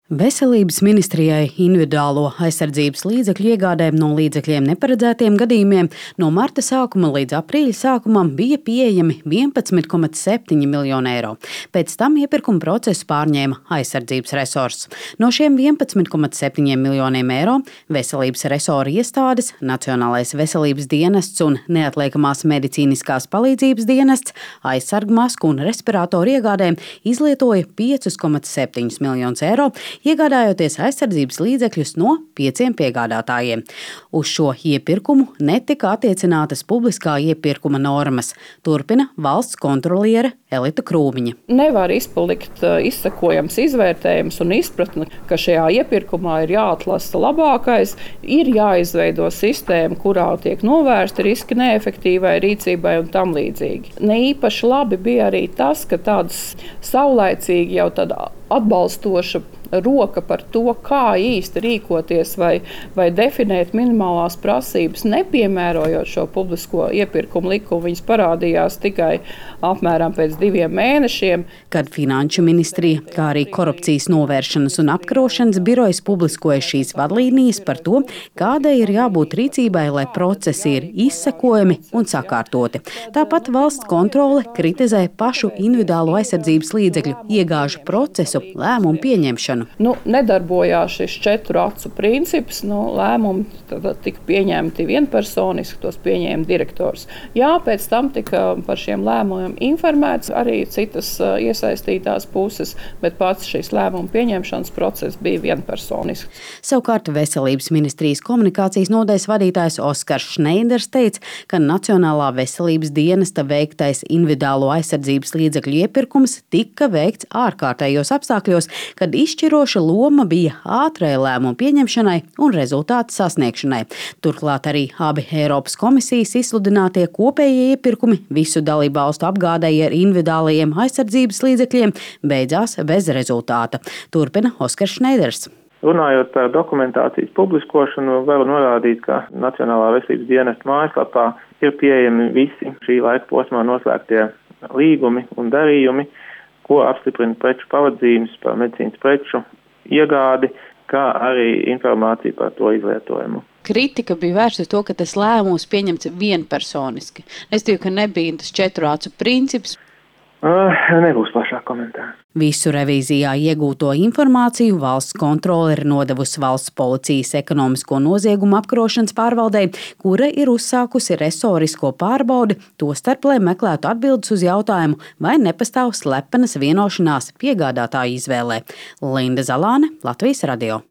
Veselības ministrijai individuālo aizsardzības līdzekļu iegādēm no līdzekļiem neparedzētiem gadījumiem no marta sākuma līdz aprīļa sākumam bija pieejami 11,7 miljoni eiro. Pēc tam iepirkuma procesu pārņēma aizsardzības resorss. No šiem 11,7 miljoniem eiro veselības resora iestādes, Nacionālais veselības dienests un neatliekamās medicīniskās palīdzības dienests aizsargmasku un respiratoru iegādēm izlietoja 5,7 miljonus eiro, iegādājoties aizsardzības līdzekļus no 5 piegādātājiem. Uz šo iepirkumu netika attiecinātas publiskā iepirkuma normas, turpina valsts kontroliere Elita Krūmiņa. Nevar izpalikt izsekojams izvērtējums un izpratne, ka šajā iepirkumā ir jāatlasa labākais, ir jāizveido sistēma, kurā tiek novērsti riski neefektīvai rīcībai un tam līdzīgi. Ne īpaši labi bija arī tas, ka tāds saulaicīgi jau tāda atbalstoša roka par to, kā īsti rīkoties vai definēt minimālās prasības, nepiemērojot šo publisko iepirkumu likumu. Viņas parādījās tikai apmēram pēc 2 mēnešiem. Kad Finanšu ministrija, kā arī Korupcijas novēršanas un apkarošanas birojas publiskoja šīs vadlīnijas par to, kādai ir jābūt rīcībai, lai procesi ir izsekojami un sakārtoti. Tāpat valsts kontrole kritizē pašu individuālo aizsardzības līdzekļu iegāžu procesu, lēmumu pieņemšanu. Nedarbojās šis 4 acu princips. Lēmumi tika pieņemti vienpersoniski, tos pieņēma direktors. Jā, pēc tam tika par šiem lēmumiem informēts arī citas iesaistītās puses, bet pats šis lēmumu pieņemšanas process bija vienpersonisks. Savukārt Veselības ministrijas komunikācijas nodaļas vadītājs Oskars Šneiders teica, ka Nacionālā veselības dienesta veiktais individuālo aizsardzības līdzekļu iepirkums tika veikts ārkārtējos apstākļos, kad izšķiroša loma bija ātrai lēmumu pieņemšanai un rezultātu sasniegšanai. Turklāt arī abi Eiropas komisijas izsludinātie kopējie iepirkumi visu dalībvalstu apgādēji ar individuālajiem aizsardzības līdzekļiem beidzās bez rezultāta. Turpina Oskars Šneiders. Runājot par dokumentācijas publiskošanu, varu norādīt, ka Nacionālā veselības dienesta mājaslapā ir pieejami visi šī laika posmā noslēgtie līgumi un darījumi, ko apstiprina preču pavadzīmes par medicīnas preču iegādi, kā arī informācija par to izlietojumu. Kritika bija vērsta uz to, ka tas lēmums pieņemts vienpersoniski. Es teiktu, ka nebija tas 4 acu princips. Nebūs plašāk komentāru. Visu revīzijā iegūto informāciju valsts kontrole ir nodevusi valsts policijas ekonomisko noziegumu apkarošanas pārvaldei, kura ir uzsākusi resorisko pārbaudi, tostarp, lai meklētu atbildes uz jautājumu, vai nepastāv slepenas vienošanās piegādātāju izvēlē. Linda Zalāne, Latvijas radio.